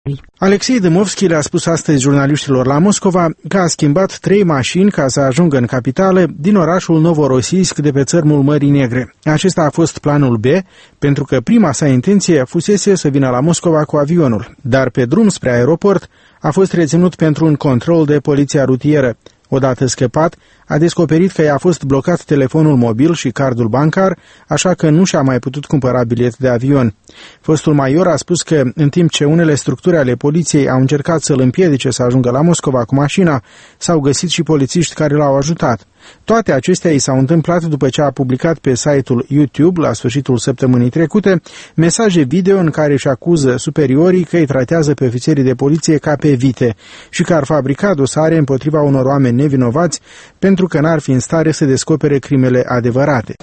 Alexei Dâmovski le-a spus astăzi jurnaliștilor la Moscova că a schimbat 3 mașini ca să ajungă în capitală din orașul Novorossiysk de pe țărmul Mării Negre. Acesta a fost planul B, pentru că prima sa intenție fusese să vină la Moscova cu avionul, dar pe drum spre aeroport a fost reținut pentru un control de poliția rutieră. Odată scăpat, a descoperit că i-a fost blocat telefonul mobil și cardul bancar, așa că nu și-a mai putut cumpăra bilet de avion. Fostul major a spus că, în timp ce unele structuri ale poliției au încercat să-l împiedice să ajungă la Moscova cu mașina, s-au găsit și polițiști care l-au ajutat. Toate acestea i s-au întâmplat după ce a publicat pe site-ul YouTube, la sfârșitul săptămânii trecute, mesaje video în care își acuză superiorii că îi tratează pe ofițerii de poliție ca pe vite și că ar fabrica dosare împotriva unor oameni nevinovați pentru că n-ar fi în stare să descopere crimele adevărate.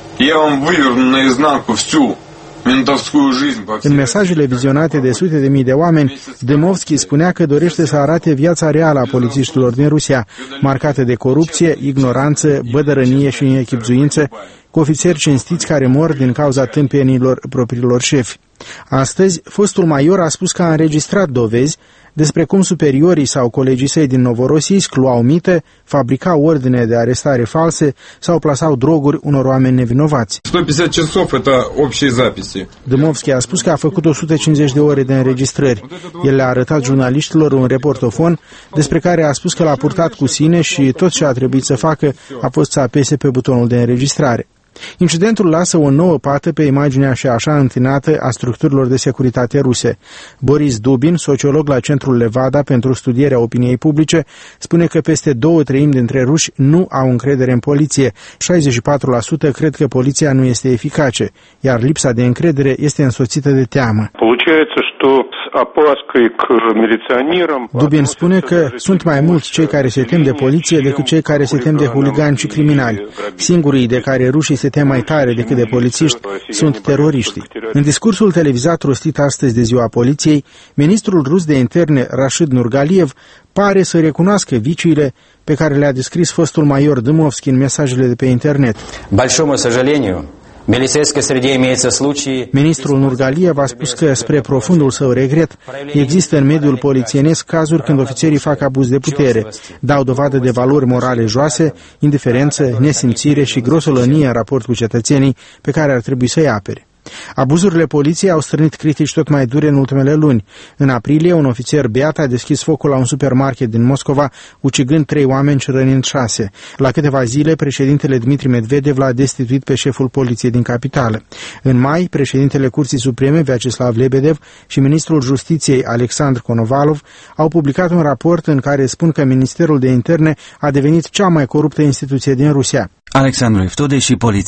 În mesajele vizionate de sute de mii de oameni, Dâmovski spunea că dorește să arate viața reală a polițiștilor din Rusia, marcată de corupție, ignoranță, bădărănie și nechibzuință, cu ofițeri cinstiți care mor din cauza tâmpenilor propriilor șefi. Astăzi, fostul major a spus că a înregistrat dovezi despre cum superiorii sau colegii săi din Novorossiysk luau mite, fabricau ordine de arestare false sau plasau droguri unor oameni nevinovați. 150 часов это общие записи. Dâmovski a spus că a făcut 150 de ore de înregistrări. El le-a arătat jurnaliștilor un reportofon despre care a spus că l-a purtat cu sine și tot ce a trebuit să facă a fost să apese pe butonul de înregistrare. Incidentul lasă o nouă pată pe imaginea și așa întinată a structurilor de securitate ruse. Boris Dubin, sociolog la Centrul Levada pentru studierea opiniei publice, spune că peste 2/3 dintre ruși nu au încredere în poliție. 64% cred că poliția nu este eficace, iar lipsa de încredere este însoțită de teamă. Dubin spune că sunt mai mulți cei care se tem de poliție decât cei care se tem de huligani și criminali. Singurii de care rușii se tem mai tare decât de polițiști sunt teroriștii. În discursul televizat rostit astăzi de ziua poliției, ministrul rus de interne Rashid Nurgaliev pare să recunoască viciile pe care le-a descris fostul major Dâmovski în mesajele de pe internet. Ministrul Nurgaliev a spus că, spre profundul său regret, există în mediul polițienesc cazuri când ofițerii fac abuz de putere, dau dovadă de valori morale joase, indiferență, nesimțire și grosolănie în raport cu cetățenii pe care ar trebui să-i apere. Abuzurile poliției au strânit critici tot mai dure în ultimele luni. În aprilie, un ofițer beat a deschis focul la un supermarket din Moscova, ucigând 3 oameni și rănind 6. La câteva zile, președintele Dmitri Medvedev l-a destituit pe șeful poliției din capitală. În mai, președintele Curții Supreme, Vyacheslav Lebedev, și ministrul Justiției, Alexandru Konovalov, au publicat un raport în care spun că Ministerul de Interne a devenit cea mai coruptă instituție din Rusia. Alexandru Iftode și poliția.